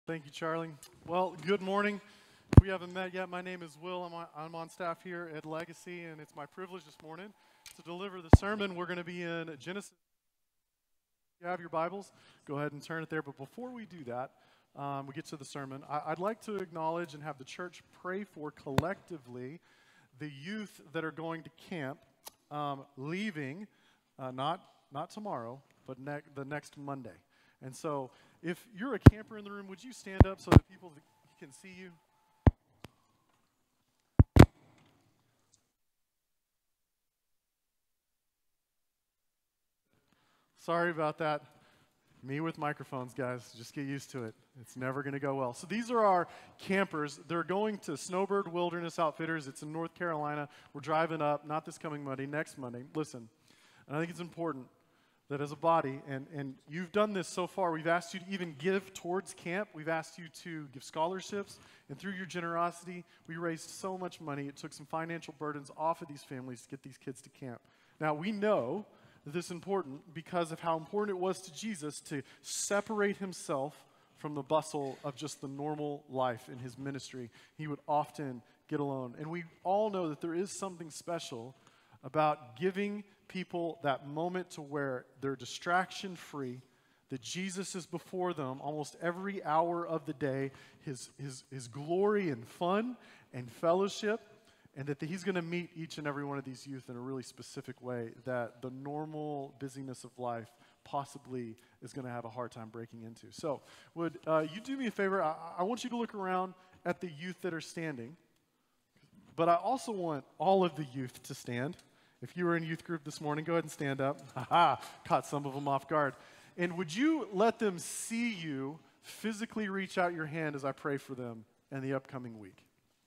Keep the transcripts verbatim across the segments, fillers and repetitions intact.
Thank you, Charlie. Well, good morning. We haven't met yet. My name is Will. I'm on, I'm on staff here at Legacy, and it's my privilege this morning to deliver the sermon. We're going to be in Genesis. If you have your Bibles, go ahead and turn it there. But before we do that, um, we get to the sermon, I, I'd like to acknowledge and have the church pray for collectively the youth that are going to camp, um, leaving, uh, not not tomorrow, but ne- the next Monday. And so if you're a camper in the room, would you stand up so that people can see you? Sorry about that. Me with microphones, guys. Just get used to it. It's never going to go well. So these are our campers. They're going to Snowbird Wilderness Outfitters. It's in North Carolina. We're driving up, not this coming Monday, next Monday. Listen, and I think it's important that as a body, and, and you've done this so far, we've asked you to even give towards camp. We've asked you to give scholarships. And through your generosity, we raised so much money. It took some financial burdens off of these families to get these kids to camp. Now, we know that this is important because of how important it was to Jesus to separate himself from the bustle of just the normal life in his ministry. He would often get alone. And we all know that there is something special about giving people that moment to where they're distraction free, that Jesus is before them almost every hour of the day, his, his, his glory and fun and fellowship, and that he's going to meet each and every one of these youth in a really specific way that the normal busyness of life possibly is going to have a hard time breaking into. So would uh, you do me a favor? I, I want you to look around at the youth that are standing, but I also want all of the youth to stand. If you were in youth group this morning, go ahead and stand up. Ha-ha, caught some of them off guard. And would you let them see you physically reach out your hand as I pray for them in the upcoming week?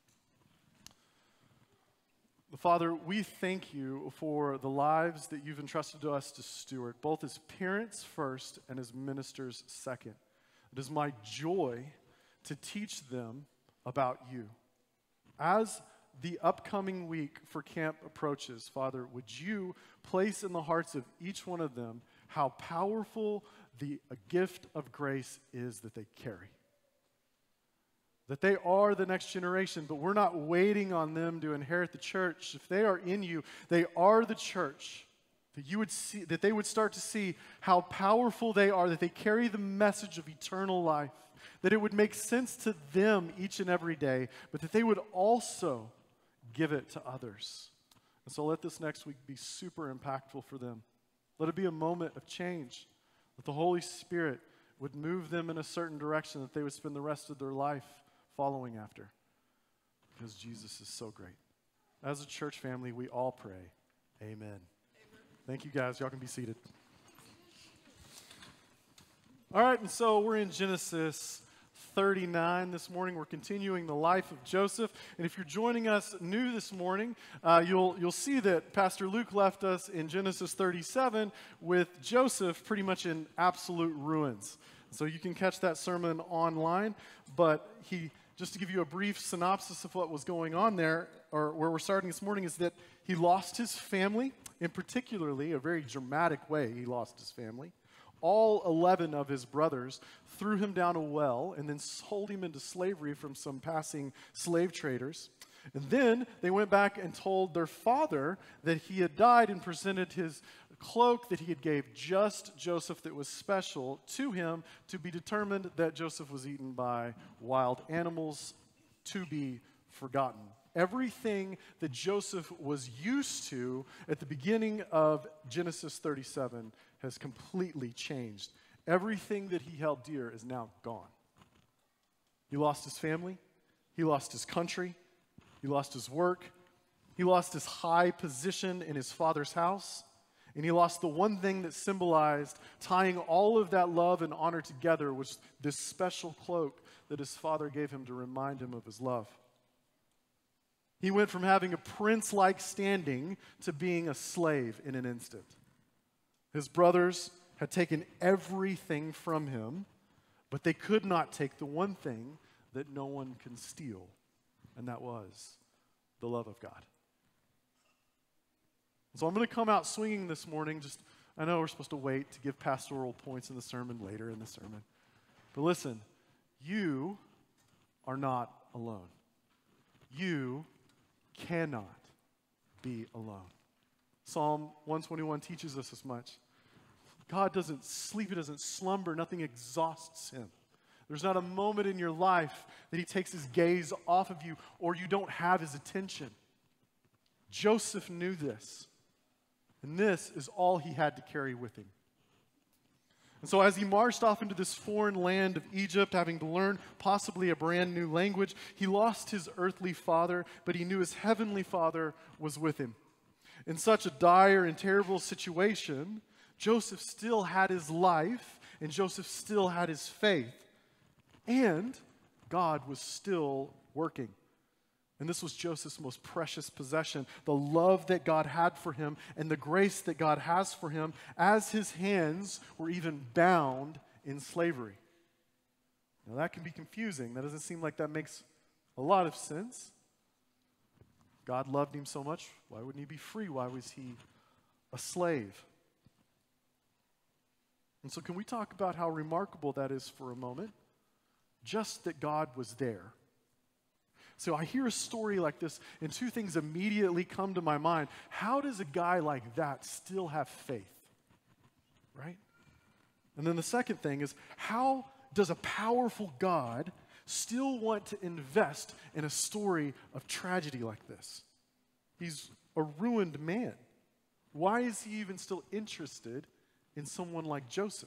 Father, we thank you for the lives that you've entrusted to us to steward, both as parents first and as ministers second. It is my joy to teach them about you. As the upcoming week for camp approaches, Father, would you place in the hearts of each one of them how powerful the gift of grace is that they carry? That they are the next generation, but we're not waiting on them to inherit the church. If they are in you, they are the church. That you would see, that they would start to see how powerful they are, that they carry the message of eternal life, that it would make sense to them each and every day, but that they would also give it to others. And so let this next week be super impactful for them. Let it be a moment of change, that the Holy Spirit would move them in a certain direction, that they would spend the rest of their life following after, because Jesus is so great. As a church family, we all pray, amen. Amen. Thank you, guys. Y'all can be seated. All right, and so we're in Genesis thirty-nine this morning. We're continuing the life of Joseph. And if you're joining us new this morning, uh, you'll you'll see that Pastor Luke left us in Genesis thirty-seven with Joseph pretty much in absolute ruins. So you can catch that sermon online. But he, just to give you a brief synopsis of what was going on there, or where we're starting this morning, is that he lost his family, in particularly a very dramatic way. He lost his family. All eleven of his brothers threw him down a well and then sold him into slavery from some passing slave traders. And then they went back and told their father that he had died and presented his cloak that he had gave just Joseph that was special to him to be determined that Joseph was eaten by wild animals to be forgotten. Everything that Joseph was used to at the beginning of Genesis thirty-seven has completely changed. Everything that he held dear is now gone. He lost his family. He lost his country. He lost his work. He lost his high position in his father's house. And he lost the one thing that symbolized tying all of that love and honor together, was this special cloak that his father gave him to remind him of his love. He went from having a prince-like standing to being a slave in an instant. His brothers had taken everything from him, but they could not take the one thing that no one can steal, and that was the love of God. So I'm going to come out swinging this morning. Just, I know we're supposed to wait to give pastoral points in the sermon later in the sermon. But listen, you are not alone. You cannot be alone. Psalm one twenty-one teaches us as much. God doesn't sleep, he doesn't slumber, nothing exhausts him. There's not a moment in your life that he takes his gaze off of you or you don't have his attention. Joseph knew this, and this is all he had to carry with him. And so as he marched off into this foreign land of Egypt, having to learn possibly a brand new language, he lost his earthly father, but he knew his heavenly Father was with him. In such a dire and terrible situation, Joseph still had his life, and Joseph still had his faith, and God was still working. And this was Joseph's most precious possession, the love that God had for him and the grace that God has for him as his hands were even bound in slavery. Now that can be confusing. That doesn't seem like that makes a lot of sense. God loved him so much, why wouldn't he be free? Why was he a slave? And so can we talk about how remarkable that is for a moment? Just that God was there. So I hear a story like this, and two things immediately come to my mind. How does a guy like that still have faith? Right? And then the second thing is, how does a powerful God still want to invest in a story of tragedy like this? He's a ruined man. Why is he even still interested in someone like Joseph?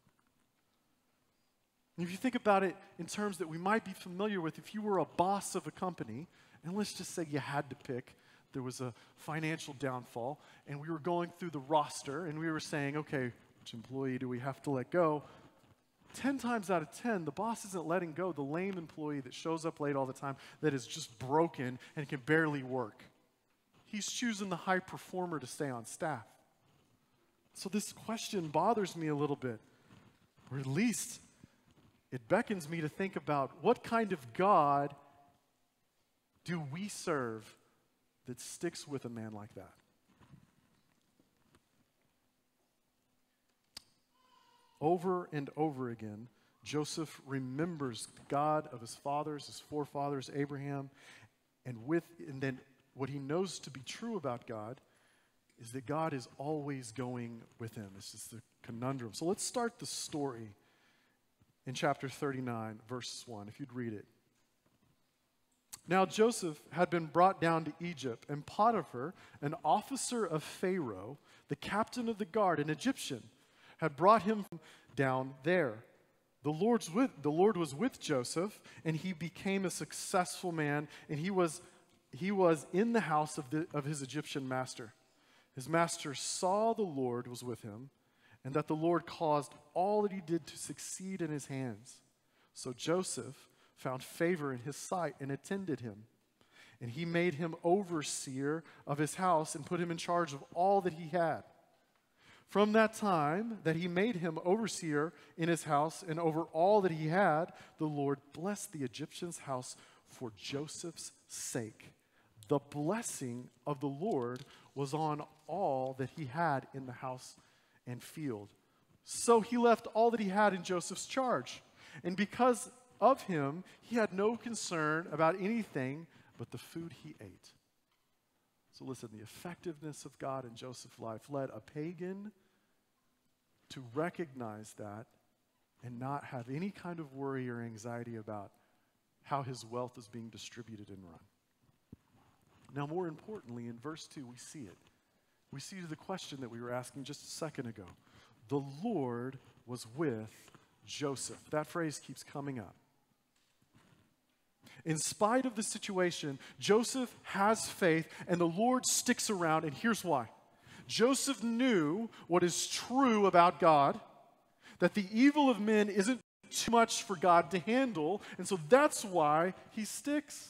And if you think about it in terms that we might be familiar with, if you were a boss of a company, and let's just say you had to pick, there was a financial downfall, and we were going through the roster, and we were saying, okay, which employee do we have to let go? Ten times out of ten, the boss isn't letting go the lame employee that shows up late all the time, that is just broken and can barely work. He's choosing the high performer to stay on staff. So this question bothers me a little bit, or at least it beckons me to think about what kind of God do we serve that sticks with a man like that? Over and over again, Joseph remembers the God of his fathers, his forefathers, Abraham, and with and then what he knows to be true about God is that God is always going with him. This is the conundrum. So let's start the story in chapter thirty-nine, verse one, if you'd read it. Now Joseph had been brought down to Egypt, and Potiphar, an officer of Pharaoh, the captain of the guard, an Egyptian, had brought him down there. The Lord's with, the Lord was with Joseph, and he became a successful man, and he was, he was in the house of, the, of his Egyptian master. His master saw the Lord was with him, and that the Lord caused all that he did to succeed in his hands. So Joseph found favor in his sight and attended him. And he made him overseer of his house and put him in charge of all that he had. From that time that he made him overseer in his house and over all that he had, the Lord blessed the Egyptian's house for Joseph's sake. The blessing of the Lord was on all that he had in the house and field. So he left all that he had in Joseph's charge. And because of him, he had no concern about anything but the food he ate. So listen, the effectiveness of God in Joseph's life led a pagan to recognize that and not have any kind of worry or anxiety about how his wealth is being distributed and run. Now, more importantly, in verse two, we see it. We see the question that we were asking just a second ago. The Lord was with Joseph. That phrase keeps coming up. In spite of the situation, Joseph has faith, and the Lord sticks around, and here's why. Joseph knew what is true about God, that the evil of men isn't too much for God to handle, and so that's why he sticks.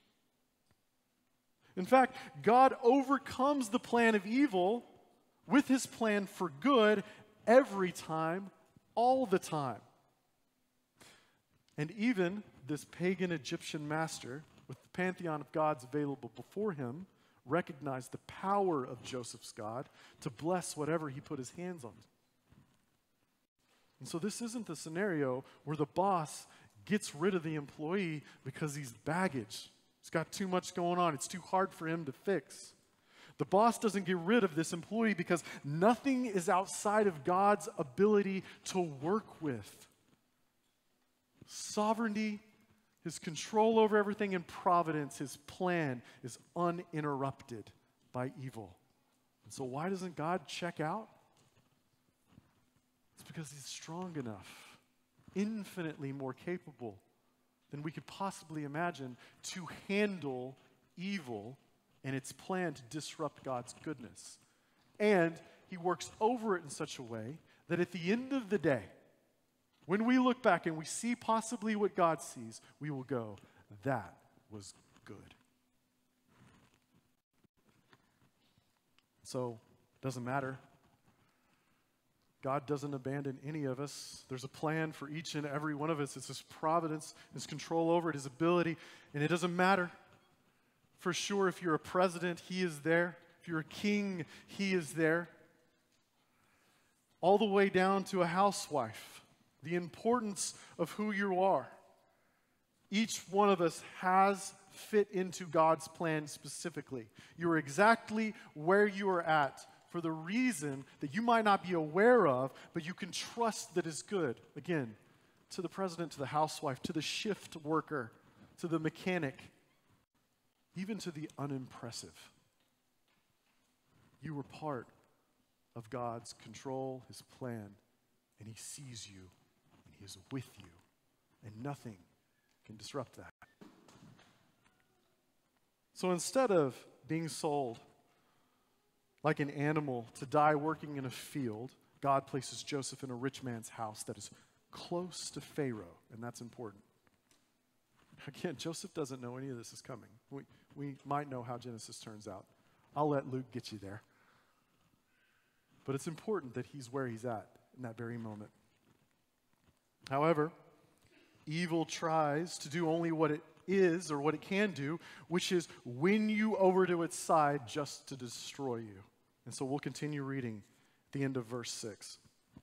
In fact, God overcomes the plan of evil with his plan for good every time, all the time. And even this pagan Egyptian master, with the pantheon of gods available before him, recognized the power of Joseph's God to bless whatever he put his hands on. And so this isn't the scenario where the boss gets rid of the employee because he's baggage. He's got too much going on. It's too hard for him to fix. The boss doesn't get rid of this employee because nothing is outside of God's ability to work with. Sovereignty, his control over everything, and providence, his plan is uninterrupted by evil. And so why doesn't God check out? It's because he's strong enough, infinitely more capable than we could possibly imagine to handle evil and its plan to disrupt God's goodness. And he works over it in such a way that at the end of the day, when we look back and we see possibly what God sees, we will go, that was good. So, it doesn't matter. God doesn't abandon any of us. There's a plan for each and every one of us. It's his providence, his control over it, his ability, and it doesn't matter. For sure, if you're a president, he is there. If you're a king, he is there. All the way down to a housewife. The importance of who you are. Each one of us has fit into God's plan specifically. You are exactly where you are at for the reason that you might not be aware of, but you can trust that is good. Again, to the president, to the housewife, to the shift worker, to the mechanic, even to the unimpressive. You were part of God's control, his plan, and he sees you, and he is with you, and nothing can disrupt that. So instead of being sold like an animal to die working in a field, God places Joseph in a rich man's house that is close to Pharaoh, and that's important. Again, Joseph doesn't know any of this is coming. We, we might know how Genesis turns out. I'll let Luke get you there. But it's important that he's where he's at in that very moment. However, evil tries to do only what it is or what it can do, which is win you over to its side just to destroy you. And so we'll continue reading at the end of verse six.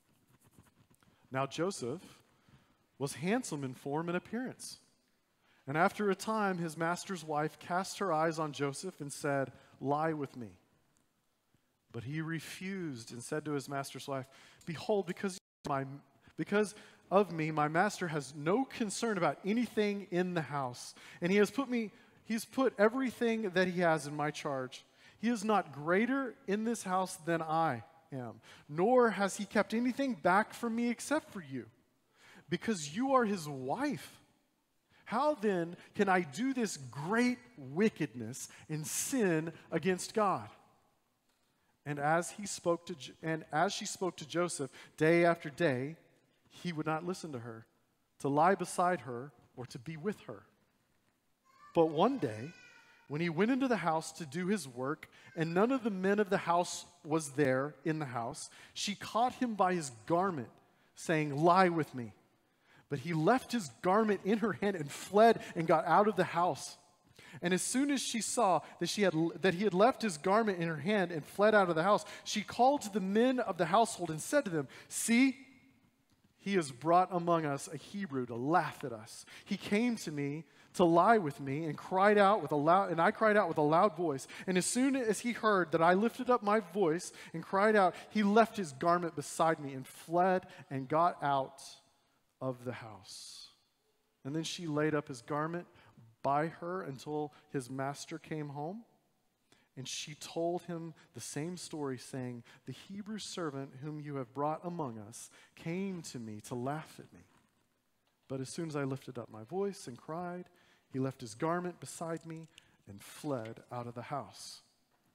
Now Joseph was handsome in form and appearance. And after a time, his master's wife cast her eyes on Joseph and said, "Lie with me." But he refused and said to his master's wife, "Behold, because my, because of me, my master has no concern about anything in the house. And he has put me, he's put everything that he has in my charge. He is not greater in this house than I am, nor has he kept anything back from me except for you, because you are his wife. How then can I do this great wickedness and sin against God?" And as he spoke to, and as she spoke to Joseph day after day, he would not listen to her, to lie beside her, or to be with her. But one day, when he went into the house to do his work, and none of the men of the house was there in the house, she caught him by his garment, saying, "Lie with me." But he left his garment in her hand and fled and got out of the house. And as soon as she saw that, she had, that he had left his garment in her hand and fled out of the house, she called to the men of the household and said to them, "See, he has brought among us a Hebrew to laugh at us. He came to me to lie with me and cried out with a loud, and I cried out with a loud voice. And as soon as he heard that I lifted up my voice and cried out, he left his garment beside me and fled and got out of the house." And then she laid up his garment by her until his master came home. And she told him the same story, saying, "The Hebrew servant whom you have brought among us came to me to laugh at me. But as soon as I lifted up my voice and cried, he left his garment beside me and fled out of the house."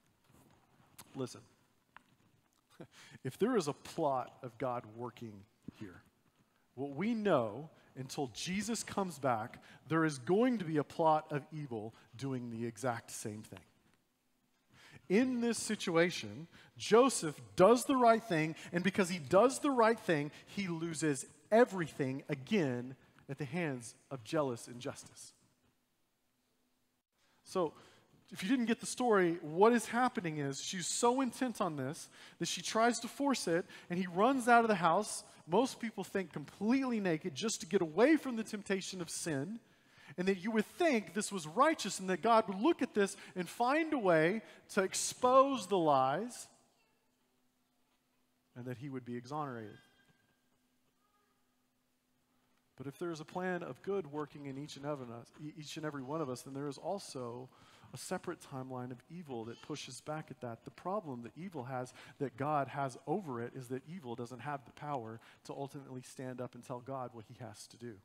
Listen, if there is a plot of God working here, what we know until Jesus comes back, there is going to be a plot of evil doing the exact same thing. In this situation, Joseph does the right thing, and because he does the right thing, he loses everything again at the hands of jealous injustice. So, if you didn't get the story, what is happening is she's so intent on this that she tries to force it, and he runs out of the house most people think completely naked just to get away from the temptation of sin, and that you would think this was righteous and that God would look at this and find a way to expose the lies and that he would be exonerated. But if there is a plan of good working in each and, every, each and every one of us, then there is also a separate timeline of evil that pushes back at that. The problem that evil has, that God has over it, is that evil doesn't have the power to ultimately stand up and tell God what he has to do.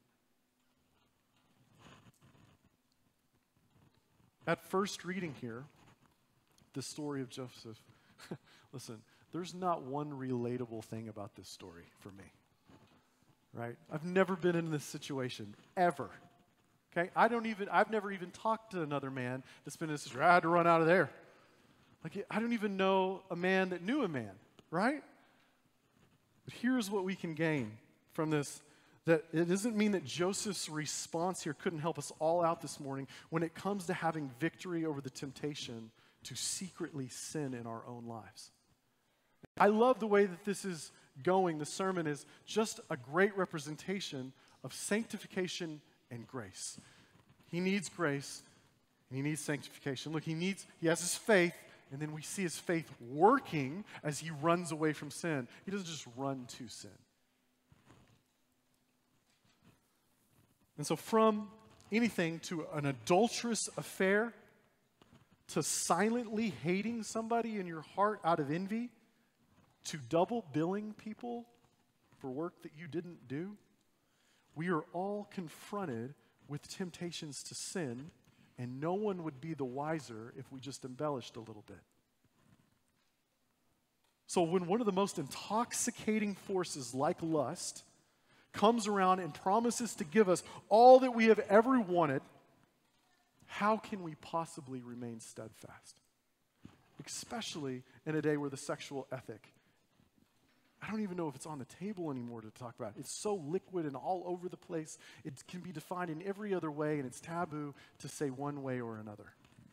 At first reading here, the story of Joseph, listen, there's not one relatable thing about this story for me, right? I've never been in this situation, ever. Okay, I don't even, I've never even talked to another man that's been in this situation. I had to run out of there. Like, I don't even know a man that knew a man, right? But here's what we can gain from this, that it doesn't mean that Joseph's response here couldn't help us all out this morning when it comes to having victory over the temptation to secretly sin in our own lives. I love the way that this is going. The sermon is just a great representation of sanctification and grace. He needs grace and he needs sanctification. Look, he needs, he has his faith, and then we see his faith working as he runs away from sin. He doesn't just run to sin. And so from anything to an adulterous affair, to silently hating somebody in your heart out of envy, to double billing people for work that you didn't do, we are all confronted with temptations to sin, and no one would be the wiser if we just embellished a little bit. So when one of the most intoxicating forces, like lust, comes around and promises to give us all that we have ever wanted, how can we possibly remain steadfast? Especially in a day where the sexual ethic, I don't even know if it's on the table anymore to talk about. It's so liquid and all over the place. It can be defined in every other way, and it's taboo to say one way or another.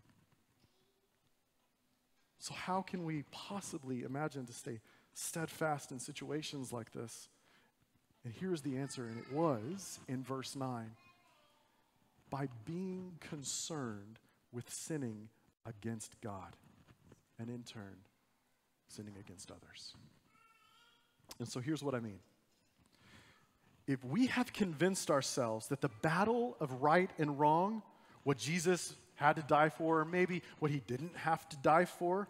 So how can we possibly imagine to stay steadfast in situations like this? And here's the answer, and it was in verse nine. By being concerned with sinning against God, and in turn, sinning against others. And so here's what I mean. If we have convinced ourselves that the battle of right and wrong, what Jesus had to die for, or maybe what he didn't have to die for,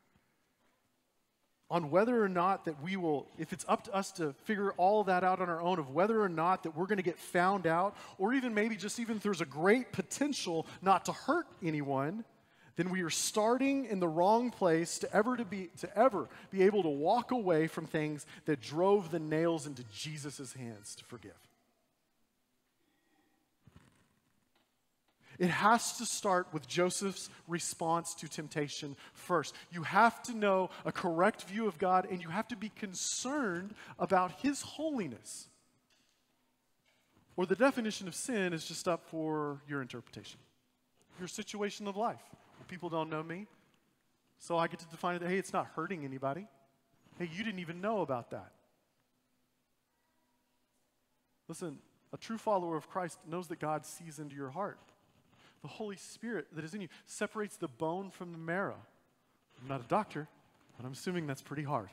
on whether or not that we will, if it's up to us to figure all that out on our own, of whether or not that we're going to get found out, or even maybe just even if there's a great potential not to hurt anyone, then we are starting in the wrong place to ever to be to ever be able to walk away from things that drove the nails into Jesus' hands to forgive. It has to start with Joseph's response to temptation first. You have to know a correct view of God, and you have to be concerned about his holiness. Or the definition of sin is just up for your interpretation. Your situation of life. People don't know me, so I get to define it that, hey, it's not hurting anybody. Hey, you didn't even know about that. Listen, a true follower of Christ knows that God sees into your heart. The Holy Spirit that is in you separates the bone from the marrow. I'm not a doctor, but I'm assuming that's pretty hard.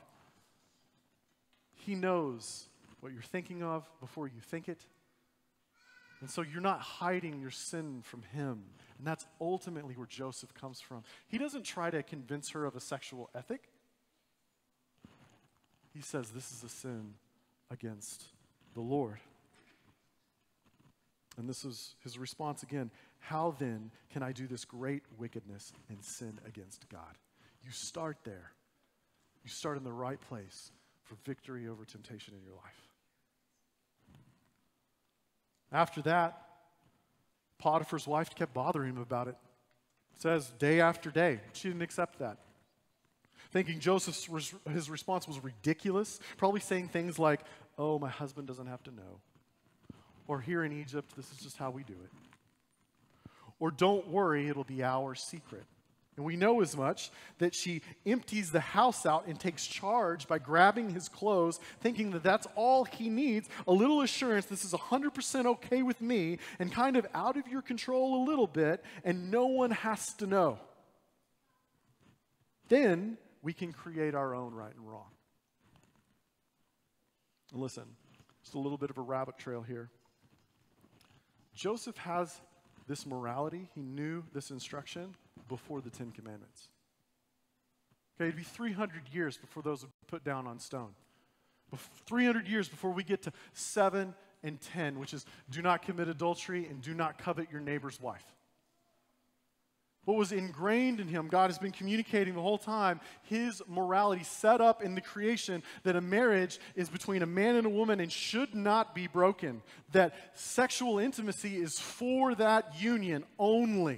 He knows what you're thinking of before you think it. And so you're not hiding your sin from him. And that's ultimately where Joseph comes from. He doesn't try to convince her of a sexual ethic. He says this is a sin against the Lord. And this is his response again. How then can I do this great wickedness and sin against God? You start there. You start in the right place for victory over temptation in your life. After that, Potiphar's wife kept bothering him about it. It says day after day. She didn't accept that. Thinking Joseph's res- his response was ridiculous, probably saying things like, oh, my husband doesn't have to know. Or here in Egypt, this is just how we do it. Or don't worry, it'll be our secret. And we know as much that she empties the house out and takes charge by grabbing his clothes, thinking that that's all he needs, a little assurance this is one hundred percent okay with me and kind of out of your control a little bit, and no one has to know. Then we can create our own right and wrong. And listen, just a little bit of a rabbit trail here. Joseph has this morality, he knew this instruction before the Ten Commandments. Okay, it'd be three hundred years before those would be put down on stone. three hundred years before we get to seven and ten, which is do not commit adultery and do not covet your neighbor's wife. What was ingrained in him, God has been communicating the whole time, his morality set up in the creation that a marriage is between a man and a woman and should not be broken. That sexual intimacy is for that union only.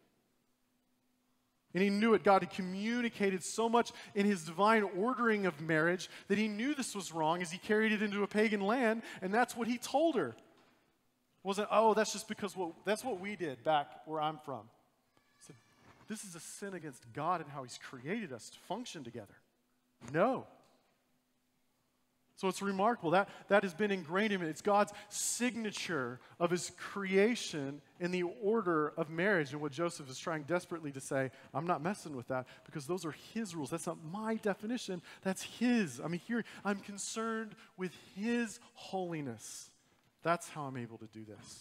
And he knew it. God had communicated so much in his divine ordering of marriage that he knew this was wrong as he carried it into a pagan land, and that's what he told her. It wasn't, oh, that's just because what, that's what we did back where I'm from. This is a sin against God and how he's created us to function together. No. So it's remarkable. That, that has been ingrained in him. It's God's signature of his creation in the order of marriage. And what Joseph is trying desperately to say, I'm not messing with that because those are his rules. That's not my definition. That's his. I mean, here, I'm concerned with his holiness. That's how I'm able to do this.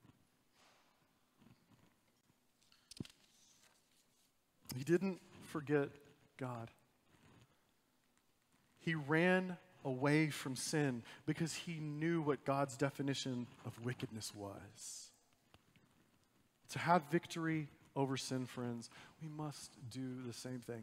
He didn't forget God. He ran away from sin because he knew what God's definition of wickedness was. To have victory over sin, friends, we must do the same thing.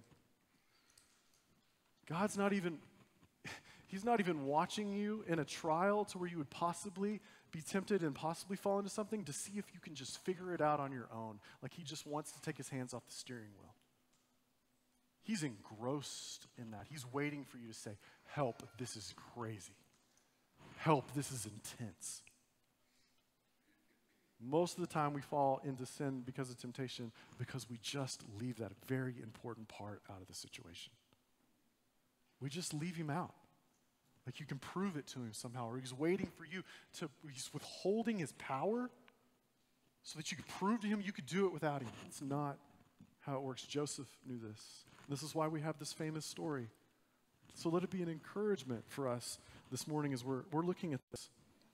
God's not even, he's not even watching you in a trial to where you would possibly be tempted and possibly fall into something to see if you can just figure it out on your own. Like he just wants to take his hands off the steering wheel. He's engrossed in that. He's waiting for you to say, help, this is crazy. Help, this is intense. Most of the time we fall into sin because of temptation because we just leave that very important part out of the situation. We just leave him out. Like you can prove it to him somehow, or he's waiting for you to, he's withholding his power so that you could prove to him you could do it without him. It's not how it works. Joseph knew this. This is why we have this famous story. So let it be an encouragement for us this morning as we're, we're looking at this.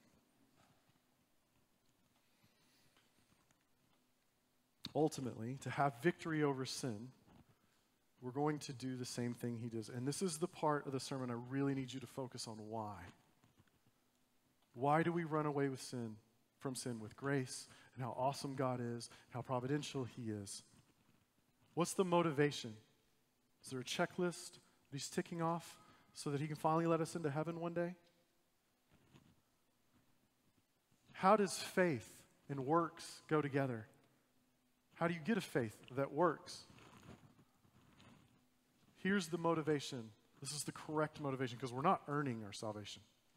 Ultimately, to have victory over sin, we're going to do the same thing he does. And this is the part of the sermon I really need you to focus on why. Why do we run away with sin, from sin with grace, and how awesome God is, how providential he is? What's the motivation? Is there a checklist that he's ticking off so that he can finally let us into heaven one day? How does faith and works go together? How do you get a faith that works? Here's the motivation. This is the correct motivation because we're not earning our salvation.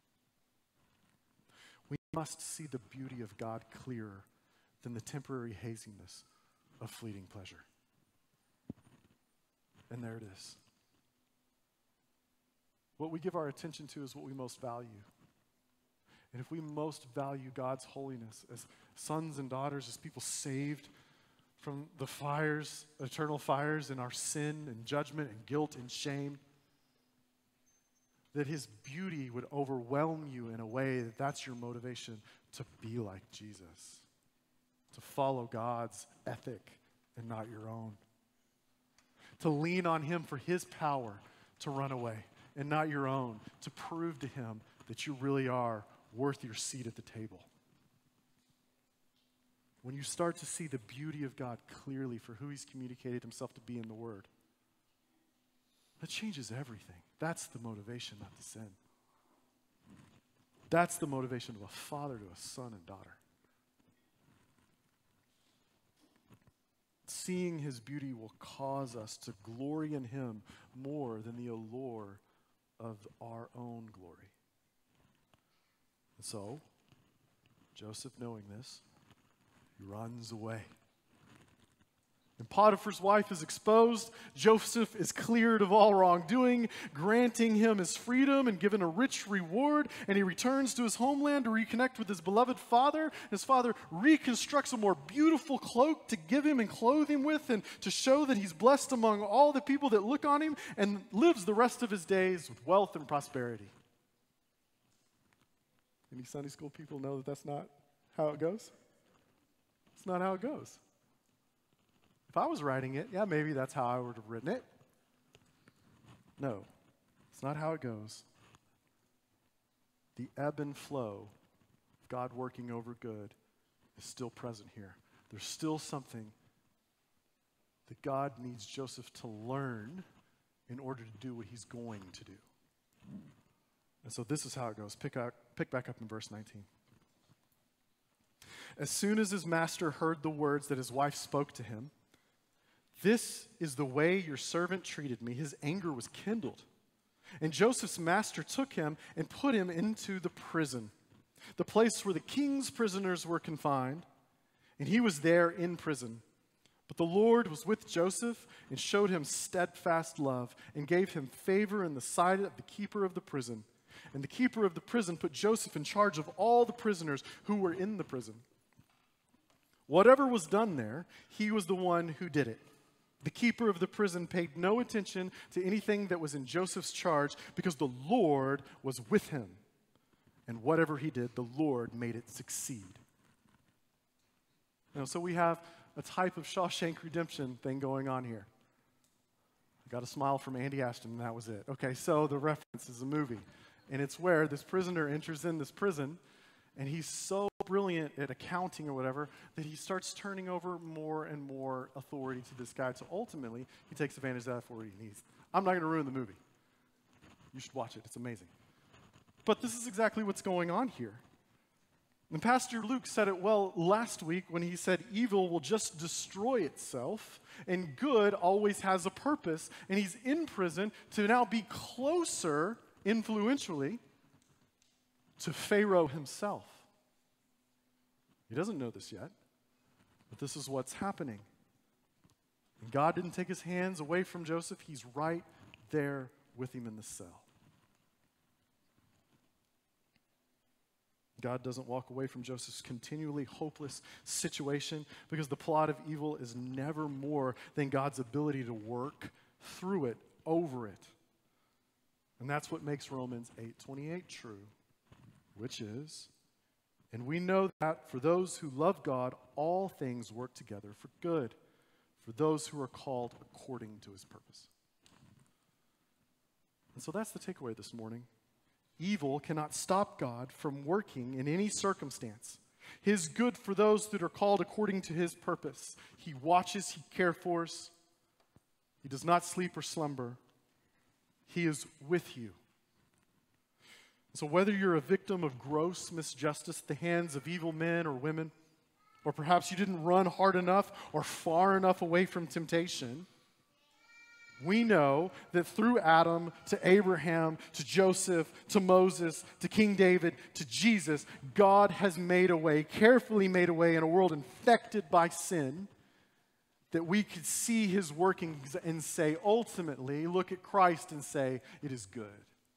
We must see the beauty of God clearer than the temporary haziness of fleeting pleasure. And there it is. What we give our attention to is what we most value. And if we most value God's holiness as sons and daughters, as people saved from the fires, eternal fires in our sin and judgment and guilt and shame, that his beauty would overwhelm you in a way that that's your motivation to be like Jesus, to follow God's ethic and not your own. To lean on him for his power to run away and not your own, to prove to him that you really are worth your seat at the table. When you start to see the beauty of God clearly for who he's communicated himself to be in the Word, that changes everything. That's the motivation, not the sin. That's the motivation of a father to a son and daughter. Seeing his beauty will cause us to glory in him more than the allure of our own glory. And so, Joseph, knowing this, he runs away. And Potiphar's wife is exposed. Joseph is cleared of all wrongdoing, granting him his freedom and given a rich reward. And he returns to his homeland to reconnect with his beloved father. His father reconstructs a more beautiful cloak to give him and clothe him with, and to show that he's blessed among all the people that look on him, and lives the rest of his days with wealth and prosperity. Any Sunday school people know that that's not how it goes? It's not how it goes. If I was writing it, yeah, maybe that's how I would have written it. No, it's not how it goes. The ebb and flow of God working over good is still present here. There's still something that God needs Joseph to learn in order to do what he's going to do. And so this is how it goes. Pick, out, pick back up in verse nineteen. As soon as his master heard the words that his wife spoke to him, "This is the way your servant treated me," his anger was kindled. And Joseph's master took him and put him into the prison, the place where the king's prisoners were confined, and he was there in prison. But the Lord was with Joseph and showed him steadfast love and gave him favor in the sight of the keeper of the prison. And the keeper of the prison put Joseph in charge of all the prisoners who were in the prison. Whatever was done there, he was the one who did it. The keeper of the prison paid no attention to anything that was in Joseph's charge, because the Lord was with him. And whatever he did, the Lord made it succeed. You know, so we have a type of Shawshank Redemption thing going on here. I got a smile from Andy Ashton, and that was it. Okay, so the reference is a movie. And it's where this prisoner enters in this prison, and he's so brilliant at accounting or whatever that he starts turning over more and more authority to this guy. So ultimately, he takes advantage of that authority. And he's, I'm not going to ruin the movie. You should watch it. It's amazing. But this is exactly what's going on here. And Pastor Luke said it well last week when he said evil will just destroy itself and good always has a purpose. And he's in prison to now be closer, influentially, to Pharaoh himself. He doesn't know this yet, but this is what's happening. And God didn't take his hands away from Joseph. He's right there with him in the cell. God doesn't walk away from Joseph's continually hopeless situation, because the plot of evil is never more than God's ability to work through it, over it. And that's what makes Romans eight twenty-eight true, which is, and we know that for those who love God, all things work together for good, for those who are called according to his purpose. And so that's the takeaway this morning. Evil cannot stop God from working in any circumstance. His good for those that are called according to his purpose. He watches, he cares for us. He does not sleep or slumber. He is with you. So whether you're a victim of gross misjustice at the hands of evil men or women, or perhaps you didn't run hard enough or far enough away from temptation, we know that through Adam to Abraham to Joseph to Moses to King David to Jesus, God has made a way, carefully made a way in a world infected by sin, that we could see his workings and say, ultimately, look at Christ and say, it is good.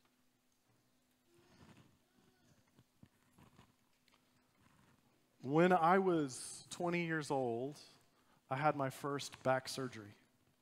When I was twenty years old, I had my first back surgery.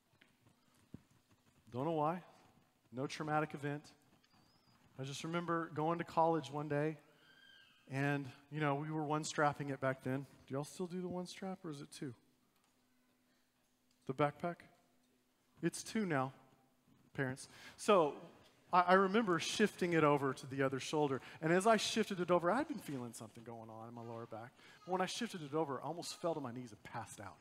Don't know why. No traumatic event. I just remember going to college one day, and, you know, we were one-strapping it back then. Do y'all still do the one-strap, or is it two? The backpack? It's two now, parents. So I, I remember shifting it over to the other shoulder, and as I shifted it over, I'd been feeling something going on in my lower back. But when I shifted it over, I almost fell to my knees and passed out.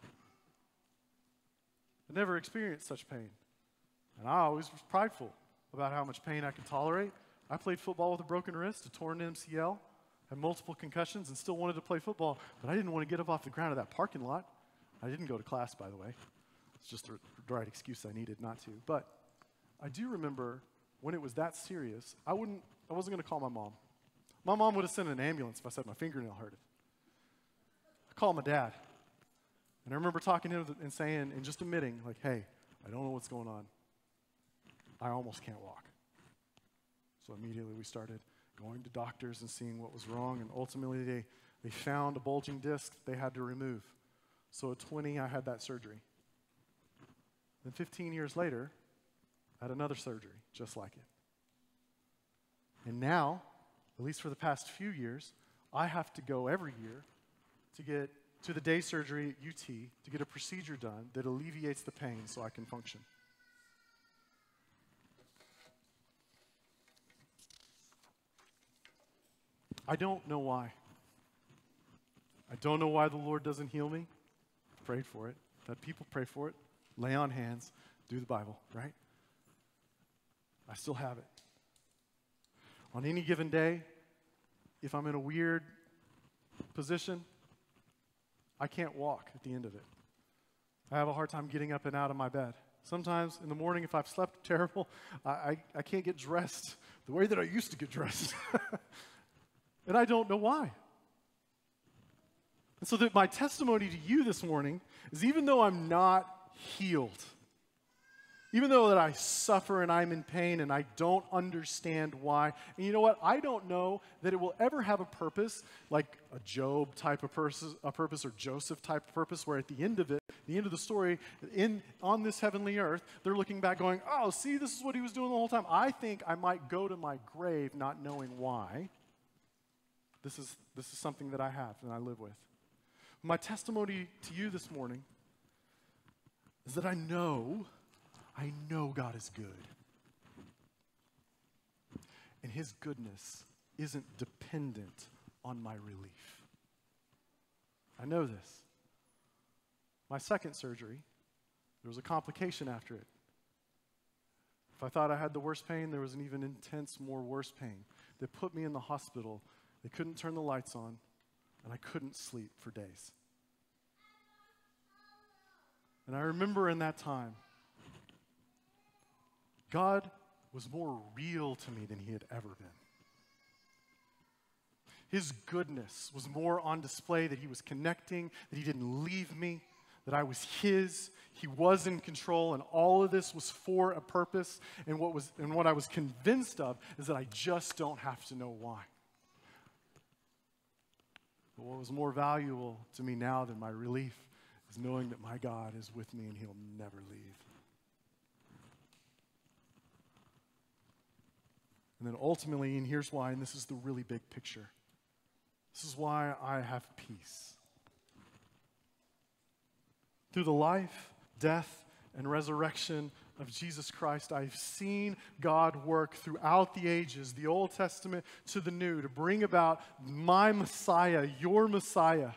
I never experienced such pain. And I always was prideful about how much pain I could tolerate. I played football with a broken wrist, a torn M C L, had multiple concussions, and still wanted to play football, but I didn't want to get up off the ground of that parking lot. I didn't go to class, by the way. It's just the right excuse I needed not to. But I do remember when it was that serious, I wouldn't, I wasn't going to call my mom. My mom would have sent an ambulance if I said my fingernail hurted. I called my dad. And I remember talking to him and saying, and just admitting, like, hey, I don't know what's going on. I almost can't walk. So immediately we started going to doctors and seeing what was wrong, and ultimately they, they found a bulging disc they had to remove. So at twenty, I had that surgery. Then fifteen years later, I had another surgery just like it. And now, at least for the past few years, I have to go every year to get to the day surgery at U T to get a procedure done that alleviates the pain so I can function. I don't know why. I don't know why the Lord doesn't heal me. Prayed for it. That people pray for it. Lay on hands. Do the Bible, right? I still have it. On any given day, if I'm in a weird position, I can't walk at the end of it. I have a hard time getting up and out of my bed. Sometimes in the morning, if I've slept terrible, I, I, I can't get dressed the way that I used to get dressed. And I don't know why. And so that my testimony to you this morning is, even though I'm not healed, even though that I suffer and I'm in pain and I don't understand why, and you know what? I don't know that it will ever have a purpose like a Job type of purpose, a purpose or Joseph type of purpose, where at the end of it, the end of the story, in on this heavenly earth, they're looking back going, oh, see, this is what he was doing the whole time. I think I might go to my grave not knowing why. This is, this is something that I have and I live with. My testimony to you this morning is that I know, I know God is good. And his goodness isn't dependent on my relief. I know this. My second surgery, there was a complication after it. If I thought I had the worst pain, there was an even intense, more worse pain. They put me in the hospital. They couldn't turn the lights on, and I couldn't sleep for days. And I remember in that time, God was more real to me than he had ever been. His goodness was more on display, that he was connecting, that he didn't leave me, that I was his, he was in control, and all of this was for a purpose. And what was, and what I was convinced of is that I just don't have to know why. But what was more valuable to me now than my relief is knowing that my God is with me and he'll never leave. And then ultimately, and here's why, and this is the really big picture. This is why I have peace. Through the life, death, and resurrection of Jesus Christ, I've seen God work throughout the ages, the Old Testament to the New, to bring about my Messiah, your Messiah.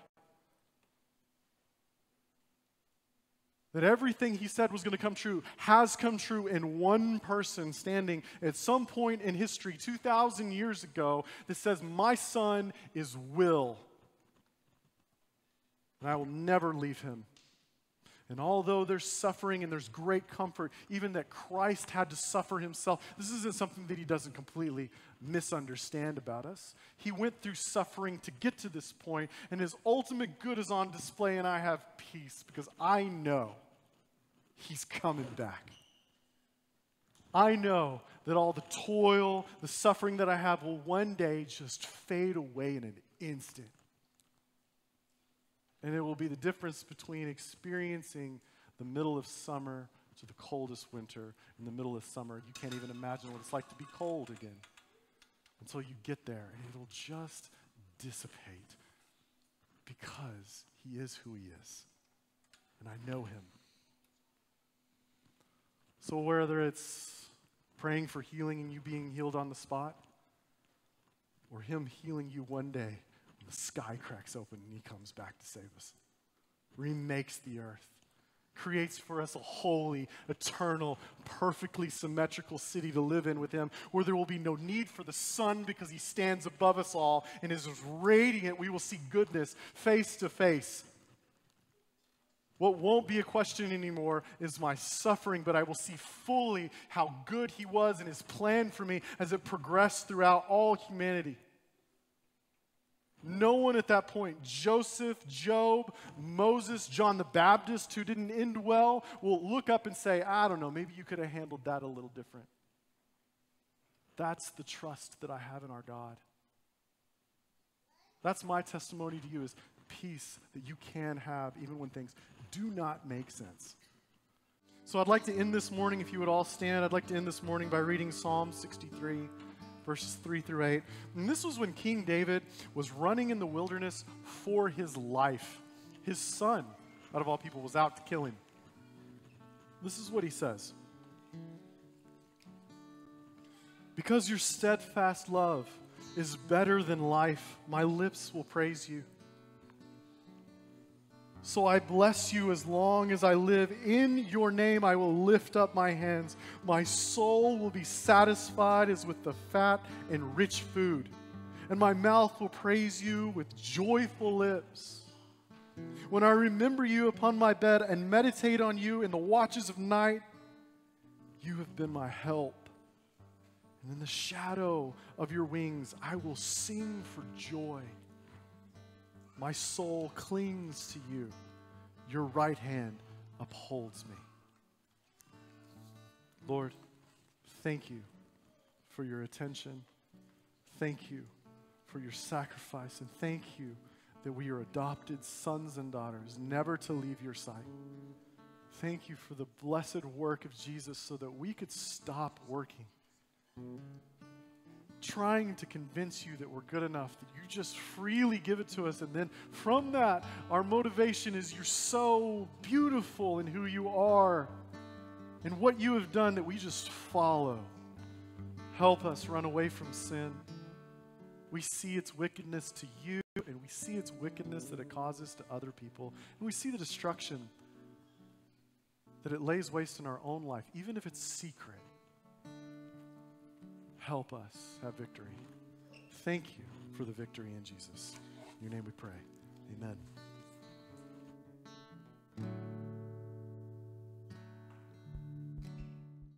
That everything he said was going to come true has come true in one person standing at some point in history two thousand years ago that says, my son is Will, and I will never leave him. And although there's suffering and there's great comfort, even that Christ had to suffer himself, this isn't something that he doesn't completely misunderstand about us. He went through suffering to get to this point, and his ultimate good is on display, and I have peace because I know he's coming back. I know that all the toil, the suffering that I have will one day just fade away in an instant. And it will be the difference between experiencing the middle of summer to the coldest winter. In the middle of summer, you can't even imagine what it's like to be cold again until you get there, and it'll just dissipate because he is who he is, and I know him. So whether it's praying for healing and you being healed on the spot, or him healing you one day, the sky cracks open and he comes back to save us, remakes the earth, creates for us a holy, eternal, perfectly symmetrical city to live in with him, where there will be no need for the sun because he stands above us all and is radiant. We will see goodness face to face. What won't be a question anymore is my suffering, but I will see fully how good he was and his plan for me as it progressed throughout all humanity. No one at that point, Joseph, Job, Moses, John the Baptist, who didn't end well, will look up and say, I don't know, maybe you could have handled that a little different. That's the trust that I have in our God. That's my testimony to you, is peace that you can have even when things do not make sense. So I'd like to end this morning, if you would all stand, I'd like to end this morning by reading Psalm sixty-three. Verses three through eight. And this was when King David was running in the wilderness for his life. His son, out of all people, was out to kill him. This is what he says. Because your steadfast love is better than life, my lips will praise you. So I bless you as long as I live. In your name I will lift up my hands. My soul will be satisfied as with the fat and rich food, and my mouth will praise you with joyful lips. When I remember you upon my bed and meditate on you in the watches of night, you have been my help. And in the shadow of your wings I will sing for joy. My soul clings to you. Your right hand upholds me. Lord, thank you for your attention. Thank you for your sacrifice. And thank you that we are adopted sons and daughters, never to leave your sight. Thank you for the blessed work of Jesus so that we could stop working, trying to convince you that we're good enough, that you just freely give it to us. And then from that, our motivation is you're so beautiful in who you are and what you have done that we just follow. Help us run away from sin. We see its wickedness to you, and we see its wickedness that it causes to other people. And we see the destruction that it lays waste in our own life, even if it's secret. Help us have victory. Thank you for the victory in Jesus. In your name we pray. Amen.